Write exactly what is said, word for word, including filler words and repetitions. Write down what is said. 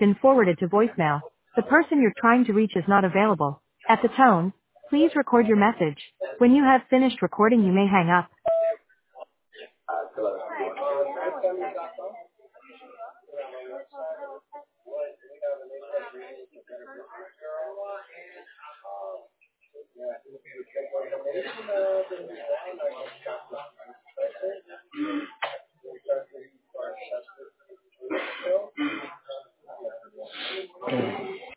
been forwarded to voicemail. The person you're trying to reach is not available. At the tone, please record your message. When you have finished recording, you may hang up.